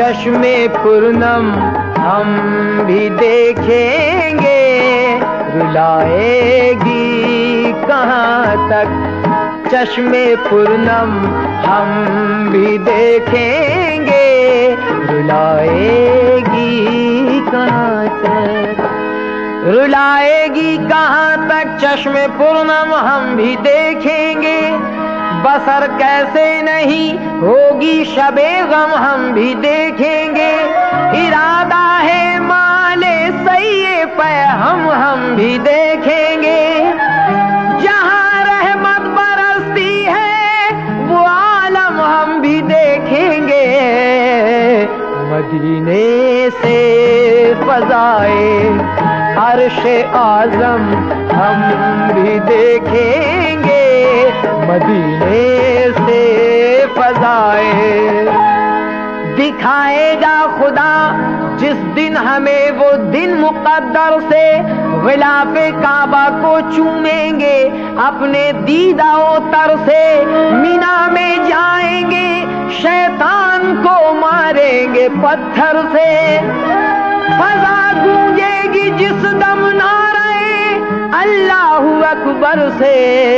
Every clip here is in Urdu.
چشمے پورنم ہم بھی دیکھیں گے، رلائے گی کہاں تک چشمے پورنم ہم بھی دیکھیں گے، رلائے گی کہاں تک، رلائے گی کہاں تک چشمے پورنم ہم بھی دیکھیں گے، بسر کیسے نہیں ہوگی شب غم ہم بھی دیکھیں گے، ارادہ ہے مال سیے پہ ہم بھی دیکھیں گے، جہاں رحمت برستی ہے وہ عالم ہم بھی دیکھیں گے، مدینے سے فضائے عرش اعظم ہم بھی دیکھیں گے، مدینے سے فضائے دکھائے گا خدا جس دن ہمیں، وہ دن مقدر سے غلاف کعبہ کو چومیں گے اپنے دیدہ و تر سے، مینا میں جائیں گے شیطان کو ماریں گے پتھر سے، فضا گونجے گی جس دم نعرے اللہ اکبر سے،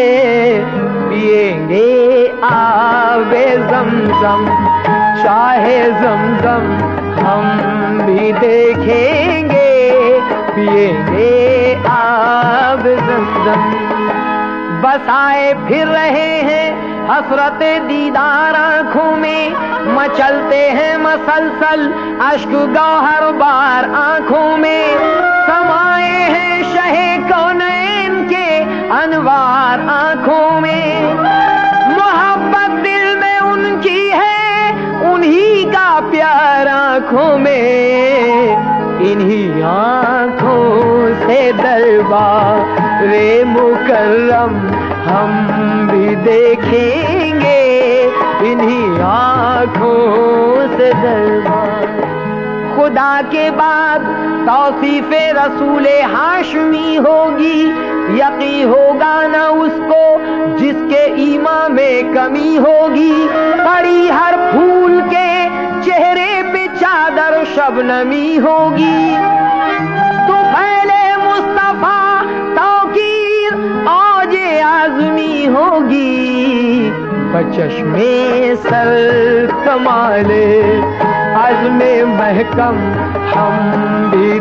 پیئیں گے آب زمزم چاہے زمزم ہم بھی دیکھیں گے، پیئیں گے آب زمزم، بس آئے پھر رہے ہیں حسرت دیدار آنکھوں میں، مچلتے ہیں مسلسل اشک گوہر بار آنکھوں میں، سمائے ہیں شہ کونین کے انوار آنکھوں میں، محبت دل میں ان کی ہے انہی کا پیار آنکھوں میں، انہی آنکھوں سے دربار مکرم ہم بھی دیکھیں گے، انہی آنکھوں سے دربار، خدا کے بعد توصیف رسول ہاشمی ہوگی، یقین ہوگا نہ اس کو جس کے ایمان میں کمی ہوگی، پڑی ہر پھول کے چہرے پہ چادر شبنمی ہوگی، تو پہلے مصطفیٰ توقیر اوج اعظمی ہوگی، بچشمے سر کمال عزم محکم ہم بھی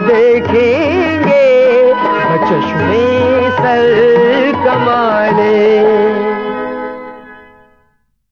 دیکھیں گے، بچشمے سر کمال